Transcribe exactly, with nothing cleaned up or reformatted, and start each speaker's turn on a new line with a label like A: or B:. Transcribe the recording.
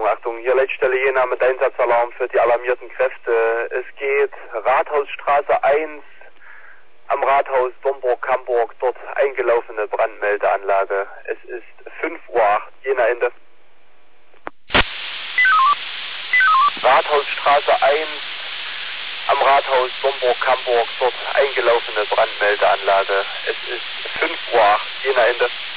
A: Achtung, Achtung, hier Leitstelle Jena mit Einsatzalarm für die alarmierten Kräfte. Es geht Rathausstraße eins am Rathaus Domburg-Hamburg, dort eingelaufene Brandmeldeanlage. Es ist fünf Uhr acht, Jena Ende. Rathausstraße eins am Rathaus Domburg-Hamburg, dort eingelaufene Brandmeldeanlage. Es ist fünf Uhr acht, Jena Ende.